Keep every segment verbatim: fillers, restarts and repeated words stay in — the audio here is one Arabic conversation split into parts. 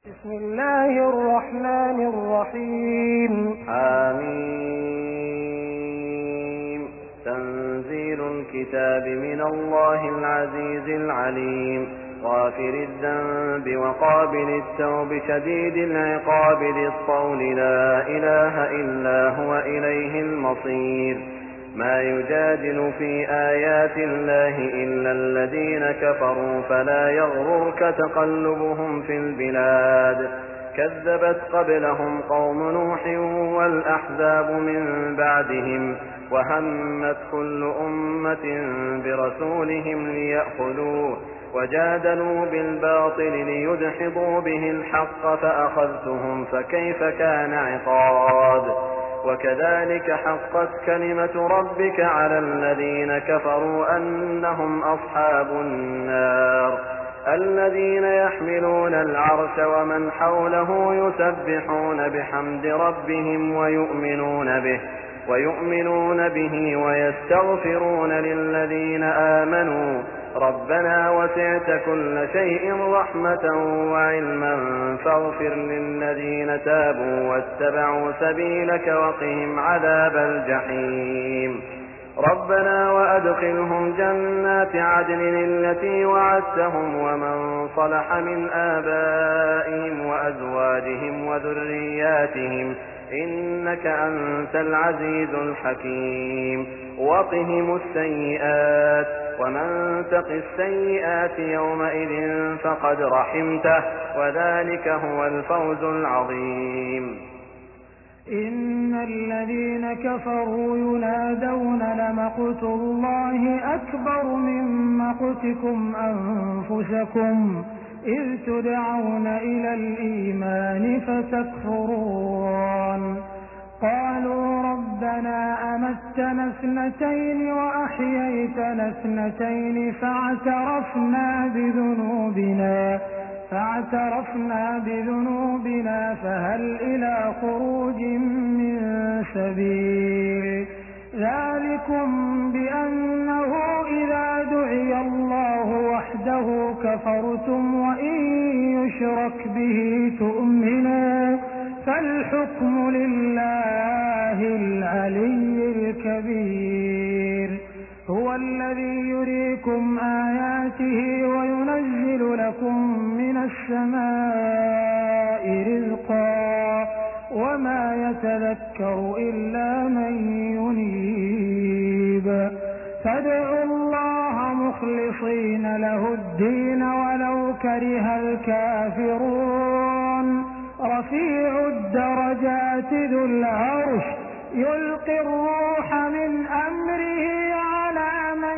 بسم الله الرحمن الرحيم. آمين. تنزيل الكتاب من الله العزيز العليم، غافر الذنب وقابل التوب شديد العقاب ذي الطول، لا إله إلا هو إليه المصير. ما يجادل في آيات الله إلا الذين كفروا، فلا يغررك تقلبهم في البلاد. كذبت قبلهم قوم نوح والأحزاب من بعدهم، وهمت كل أمة برسولهم ليأخذوه، وجادلوا بالباطل ليدحضوا به الحق، فأخذتهم فكيف كان عقاب. وكذلك حقت كلمة ربك على الذين كفروا أنهم أصحاب النار، الذين يحملون العرش ومن حوله يسبحون بحمد ربهم ويؤمنون به ويؤمنون به ويستغفرون للذين آمنوا ربنا وسعت كل شيء رحمة وعلما فاغفر للذين تابوا واتبعوا سبيلك وقهم عذاب الجحيم. ربنا وأدخلهم جنات عدن التي وعدتهم ومن صلح من آبائهم وأزواجهم وذرياتهم إنك أنت العزيز الحكيم. وقهم السيئات، ومن تق السيئات يومئذ فقد رحمته، وذلك هو الفوز العظيم. إن الذين كفروا ينادون لمقت الله أكبر من مقتكم أنفسكم إذ تدعون إلى الإيمان فتكفرون. قالوا ربنا أمتنا اثنتين وأحييتنا اثنتين فاعترفنا بذنوبنا فاعترفنا بذنوبنا فهل إلى خروج من سبيل. ذلكم بأنه إذا دعي الله وحده كفرتم وإن يشرك به تؤمنوا، فالحكم لله العلي الكبير. هو الذي يريكم آياته وينزل لكم من السماء رزقا وما يتذكر إلا من ينيب. فادعوا الله مخلصين له الدين ولو كره الكافرون. رفيع الدرجات ذو العرش يلقي الروح من أمره على من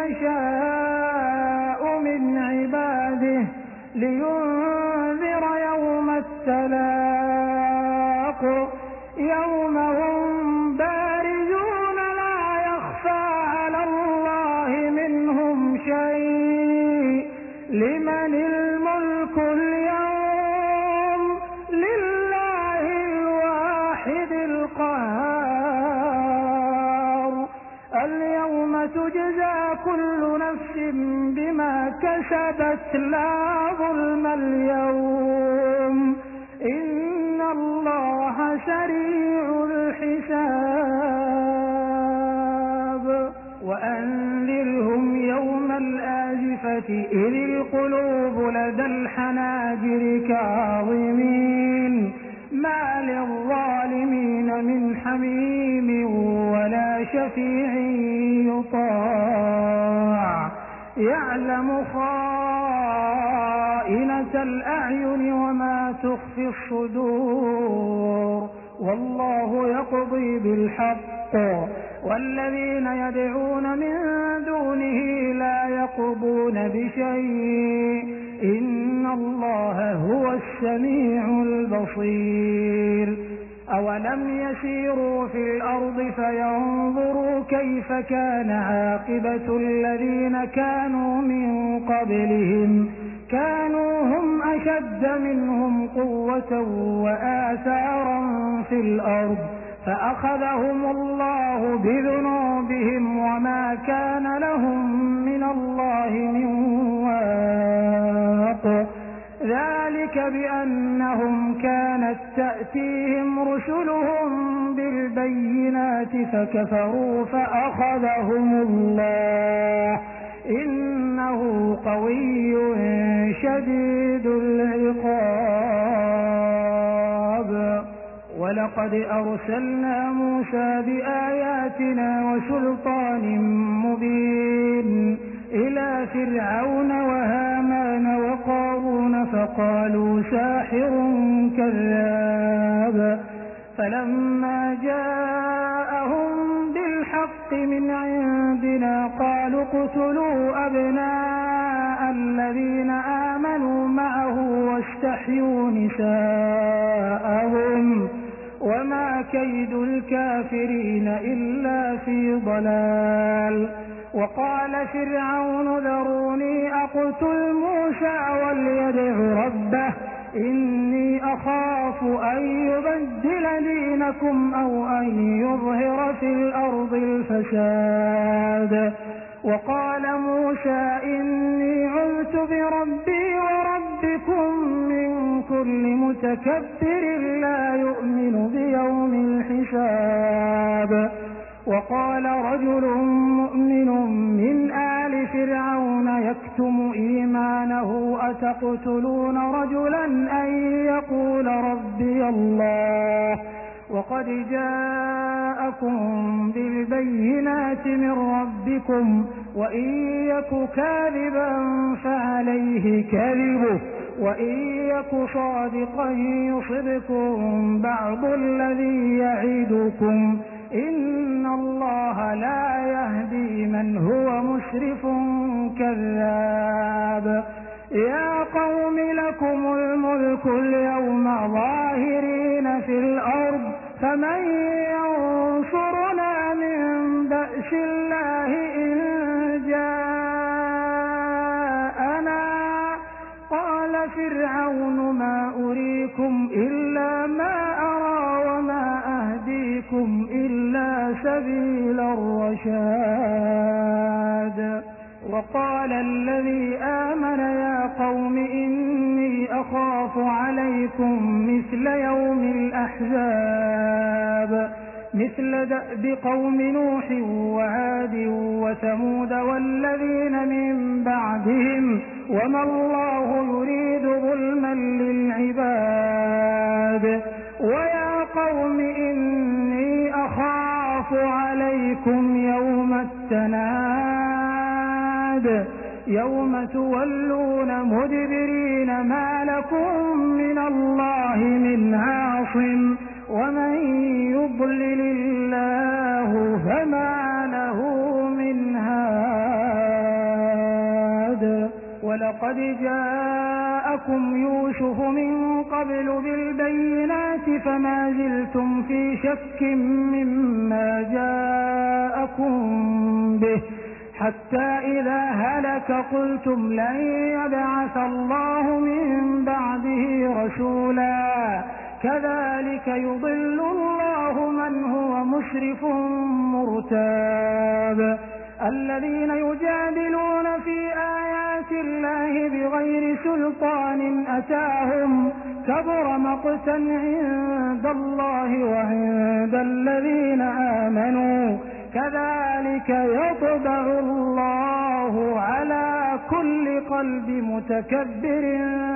يشاء من عباده لينذر يوم التلاق، يوم هم بارزون لا يخفى على الله منهم شيء. لمن الملك اليوم؟ لله الواحد القهار. اليوم تجزى كل نفس بما كسبت لا ظلم اليوم، إن الله سريع الحساب. وأنذرهم يوم الآزفة إذ القلوب لدى الحناجر كاظمين، ما للظالمين من حميم ولا شفيع يطاع. يعلم خائنة الأعين وما تخفي الصدور، والله يقضي بالحق والذين يدعون من دونه لا يقضون بشيء، إن الله هو السميع البصير. أولم يسيروا في الأرض فينظروا كيف كان عاقبة الذين كانوا من قبلهم، كانوا هم أشد منهم قوة وآثارا في الأرض، فأخذهم الله بذنوبهم وما كان لهم من الله من واق. ذلك بأنهم كانت تأتيهم رسلهم بالبينات فكفروا فأخذهم الله إنه قوي شديد العقاب. ولقد أرسلنا موسى بآياتنا وسلطان مبين إلى فرعون وهامان وقارون فقالوا ساحر كذاب فلما جاءهم بالحق من عندنا قالوا اقتلوا أبناء الذين آمنوا معه واستحيوا نساءهم وما كيد الكافرين إلا في ضلال. وقال فرعون ذروني أقتل موسى وليدع ربه إني أخاف أن يبدل دينكم أو أن يظهر في الأرض الفساد. وقال موسى إني عذت بربي وربكم من كل متكبر لا يؤمن بيوم الحساب. وقال رجل مؤمن من آل فرعون يكتم إيمانه أتقتلون رجلا أن يقول ربي الله وقد جاءكم بالبينات من ربكم وإن يك كاذبا فعليه كذبه وإن يك صادقا يصبكم بعض الذي يعدكم إن الله لا يهدي من هو مسرف كذاب. يا قوم لكم الملك اليوم ظاهرين في الأرض فمن ينصرنا من بأس الله إن جاءنا. قال فرعون ما أريكم إلا ما أرى وما أهديكم إلا سبيل الرشاد. وقال الذي آمن يا قوم إني أخاف عليكم مثل يوم الأحزاب مثل دأب قوم نوح وعاد وثمود والذين من بعدهم وما الله يريد ظلما للعباد. ويا قوم إني أخاف عليكم يوم التناد يوم تولون مدبرين ما لكم من الله من عاصم ومن يضلل الله فما له من هاد. ولقد جاءكم يوسف من قبل بالبينات فما زلتم في شك مما جاءكم به حتى إذا هلك قلتم لن يبعث الله من بعده رسولا كذلك يضل الله من هو مسرف مرتاب. الذين يجادلون في آيات الله بغير سلطان أتاهم كبر مقتا عند الله وعند الذين آمنوا كذلك يطبع الله على كل قلب متكبر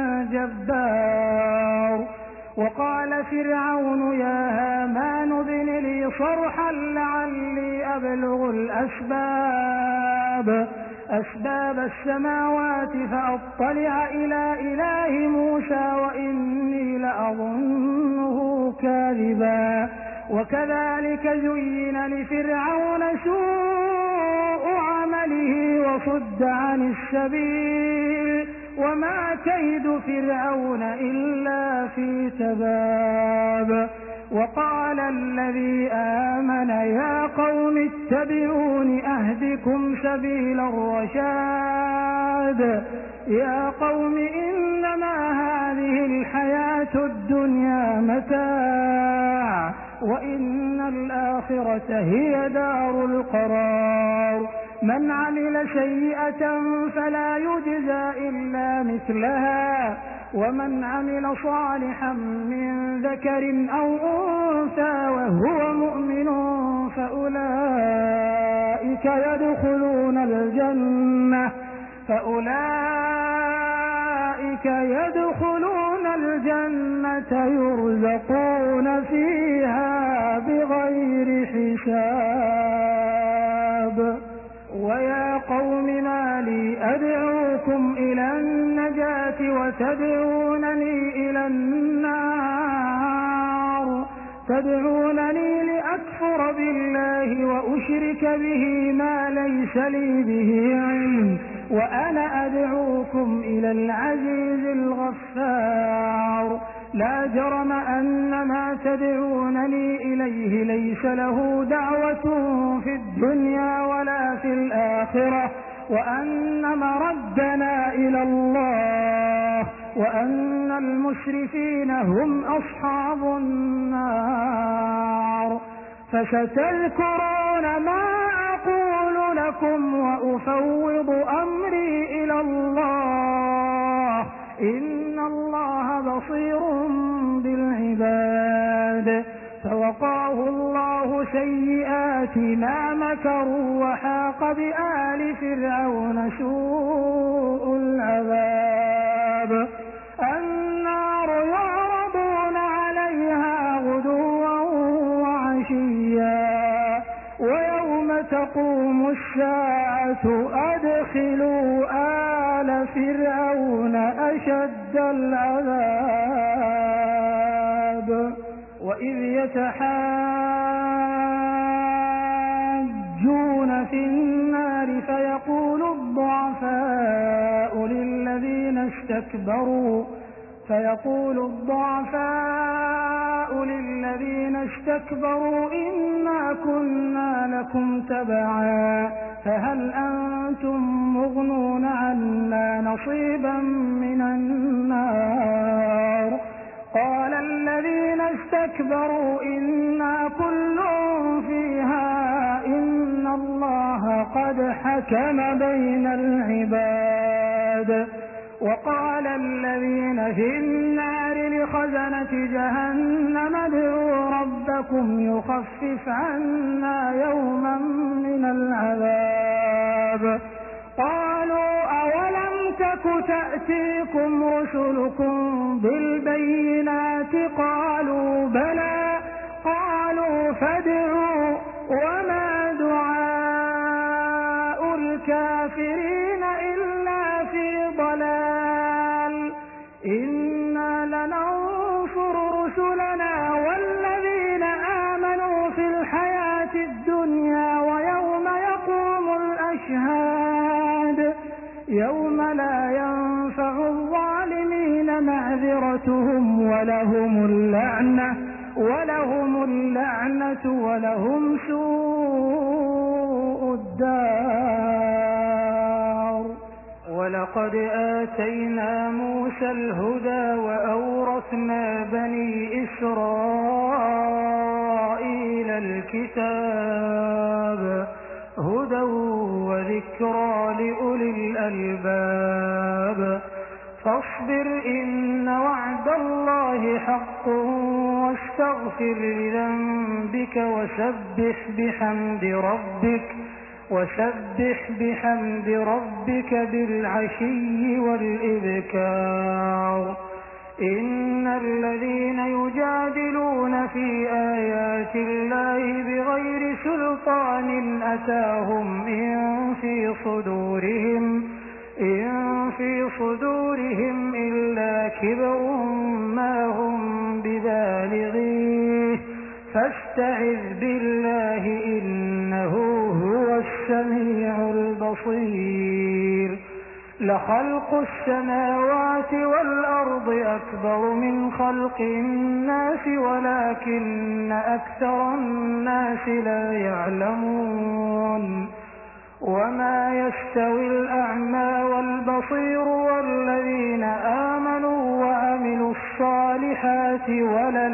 جبار. وقال فرعون يا هامان ابن لي صرحا لعلي أبلغ الأسباب أسباب السماوات فأطلع إلى إله موسى وإني لأظنه كاذبا. وكذلك زين لفرعون سوء عمله وصد عن السبيل وما كيد فرعون إلا في تباب. وقال الذي آمن يا قوم اتبعون أهدكم سبيل الرشاد. يا قوم إنما هذه الحياة الدنيا متاع وإن الآخرة هي دار القرار. من عمل سيئة فلا يجزى إلا مثلها ومن عمل صالحا من ذكر أو أنثى وهو مؤمن فأولئك يدخلون الجنة فأولئك يدخلون الجنة يرزقون فيها بغير حساب. ويا قوم ما لي أدعوكم إلى النجاة وتدعونني إلى النار تدعونني لأكفر بالله وأشرك به ما ليس لي به علم وأنا أدعوكم إلى العزيز الغفار. لا جرم أن ما تدعونني إليه ليس له دعوة في الدنيا ولا في الآخرة وأن مردنا إلى الله وأن المسرفين هم أصحاب النار. فستذكرون ما أقول لكم وأفوض أمري إلى الله إن الله بصير بالعباد. فوقاه الله سيئات ما مكروا وحاق بآل فرعون سوء العذاب. النار يعرضون عليها غدوا وعشيا ويوم تقوم الساعة أدخلوا آل فرعون أشد العذاب. وإذ يتحاجون في النار فيقول الضعفاء للذين استكبروا فيقول الضعفاء للذين استكبروا إنا كنا لكم تبعا فهل أنتم مغنون عنا نصيبا من النار. قال الذين استكبروا إنا كل فيها إن الله قد حكم بين العباد. وقال الذين في النار لخزنة جهنم ادعوا ربكم يخفف عنا يوما من العذاب. قالوا أولم تك تأتيكم رسلكم بالبينات قالوا بلى قالوا فادعوا وما دعاء الكافرين إلا في ضلال. إنا لننصر رسلنا والذين آمنوا في الحياة الدنيا ويوم يقوم الأشهاد يوم لا ينفع الظالمين معذرتهم ولهم اللعنة ولهم اللعنة ولهم سوء الدار. ولقد آتينا موسى الهدى وأورثنا بني إسرائيل الكتاب هدى وذكرى لأولي الألباب. فاصبر إن وعد الله حق واستغفر لذنبك وسبح بحمد ربك وسبح بحمد ربك بالعشي والإبكار. إن الذين يجادلون في آيات الله بغير سلطان أتاهم إن في صدورهم إن في صدورهم إلا كبر ما هم ببالغيه فاستعذ بالله إنه هو السميع البصير. لخلق السماوات والأرض أكبر من خلق الناس ولكن أكثر الناس لا يعلمون. وما يستوي الأعمى والبصير والذين آمنوا وعملوا الصالحات ولا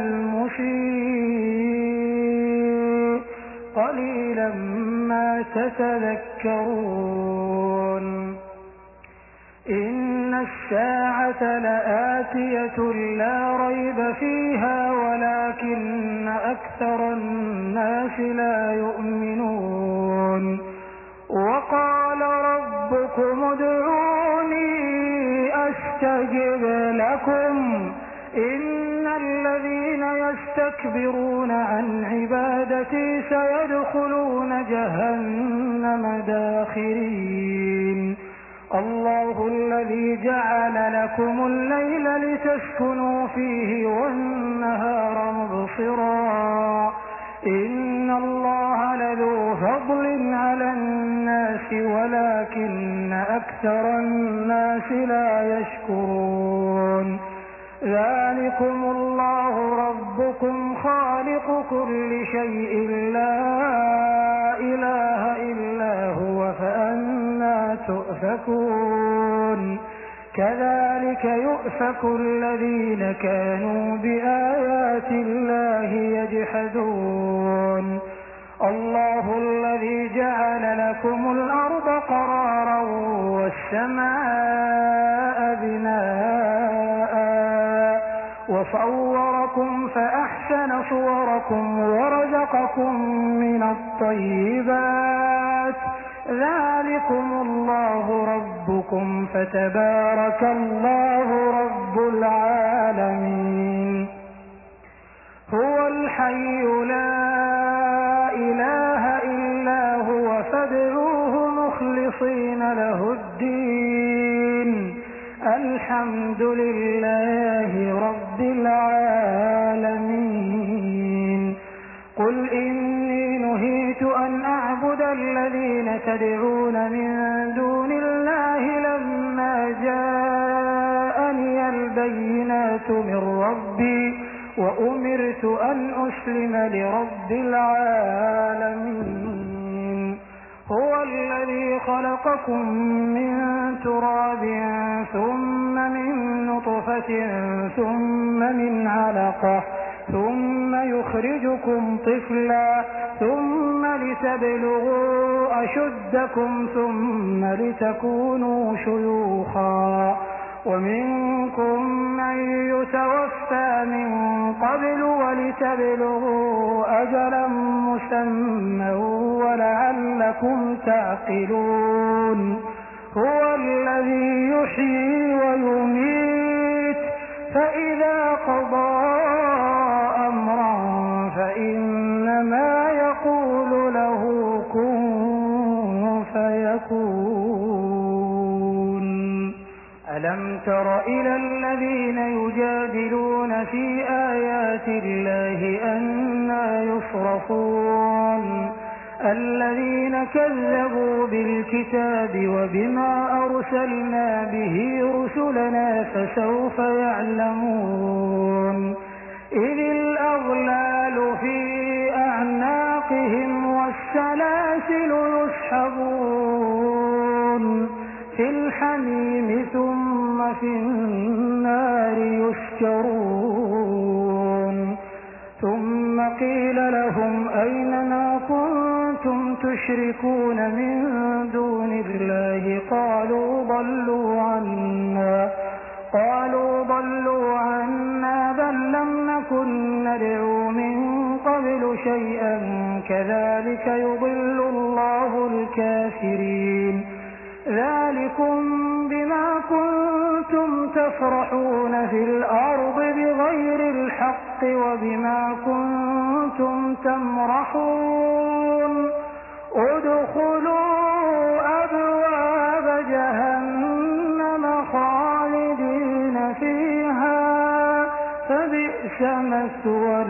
المسيء قليلا ما تتذكرون. إن الساعة لآتية لا ريب فيها ولكن أكثر الناس لا يؤمنون وقال ربكم ادعوني أستجب لكم إن الذين يستكبرون عن عبادتي سيدخلون جهنم داخرين الله الذي جعل لكم الليل لتسكنوا فيه والنهار مبصرا إن الله لذو فضل على الناس ولكن أكثر الناس لا يشكرون ذلكم الله ربكم خالق كل شيء لا إله إلا هو فأنى تؤفكون كذلك يؤفك الذين كانوا بآيات الله يجحدون الله الذي جعل لكم الأرض قرارا والسماء بناء وصوركم فأحسن صوركم ورزقكم من الطيبات ذلكم الله ربكم فتبارك الله رب العالمين هو الحي لا إله إلا هو فادعوه مخلصين له الدين الحمد لله رب العالمين قل إني نهيت أن أعبد الذين تدعون من دون الله لما جاءني البينات من ربي وأمرت أن أسلم لرب العالمين هو الذي خلقكم من تراب ثم من نطفة ثم من علقة ثم يخرجكم طفلا ثم لتبلغوا أشدكم ثم لتكونوا شيوخا ومنكم من يتوفى من قبل ولتبلغوا أجلا مسمى ولعلكم تعقلون هو الذي يحيي ويميت فإذا قضى أمرا فإنما يقول له كن فيكون ألم تر إلى الذين يجادلون في آيات الله أنى يصرفون الذين كذبوا بالكتاب وبما أرسلنا به رسلنا فسوف يعلمون إذ الأغلال في أعناقهم والسلاسل يسحبون في الحميم ثم في النار يسجرون ثم قيل لهم أين ما كنتم تشركون من دون الله قالوا ضلوا عنا قالوا ضلوا عنا بل لم نكن ندعو من قبل شيئا كذلك يضل الله الكافرين ذلكم بما كنتم تفرحون في الأرض بغير الحق وبما كنتم تمرحون ادخلوا أبواب جهنم خالدين فيها فبئس مثوى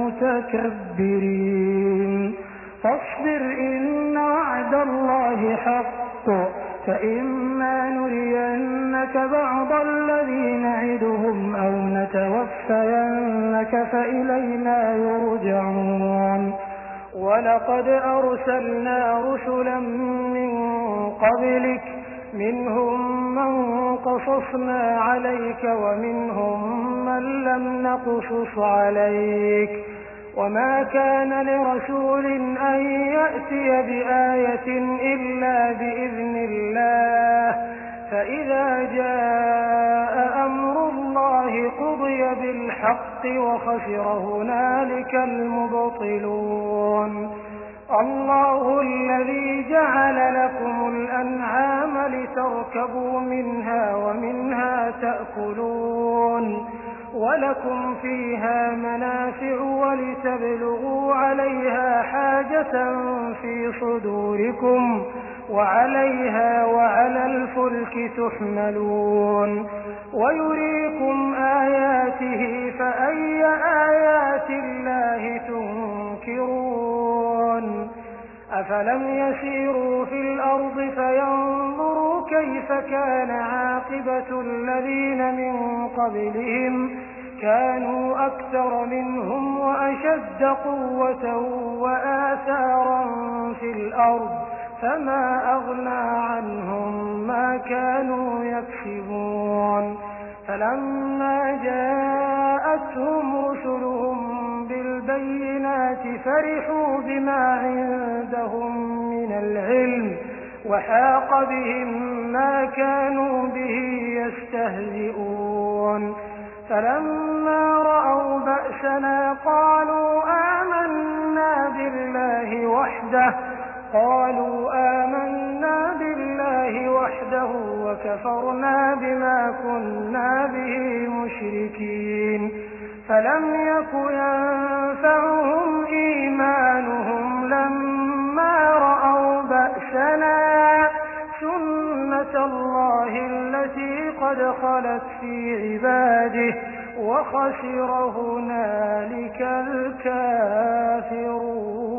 المتكبرين فاصبر إن وعد الله حق فإما نرينك بعض الذي نعدهم أو نتوفينك فإلينا يرجعون ولقد أرسلنا رسلا من قبلك منهم من قصصنا عليك ومنهم من لم نقصص عليك وما كان لرسول أن يأتي بآية إلا بإذن الله فإذا جاء أمر الله قضي بالحق وخسر هنالك المبطلون. الله الذي جعل لكم الأنعام لتركبوا منها ومنها تأكلون ولكم فيها منافع ولتبلغوا عليها حاجة في صدوركم وعليها وعلى الفلك تحملون ويريكم آياته فأي آيات الله تنكرون. أفلم يسيروا في الأرض فينظروا كيف كان عاقبة الذين من قبلهم كانوا أكثر منهم وأشد قوة وآثارا في الأرض فما أغنى عنهم ما كانوا يكسبون. فلما جاءتهم رسلهم بالبينات فرحوا بما عندهم من العلم وحاق بهم ما كانوا به يستهزئون. فلما رأوا بأسنا قالوا آمنا بالله وحده قالوا آمنا بالله وحده وكفرنا بما كنا به مشركين. فلم يك ينفعهم إيمانهم لما رأوا بأسنا سنة الله التي قد خلت في عباده وخسر هنالك الكافرون.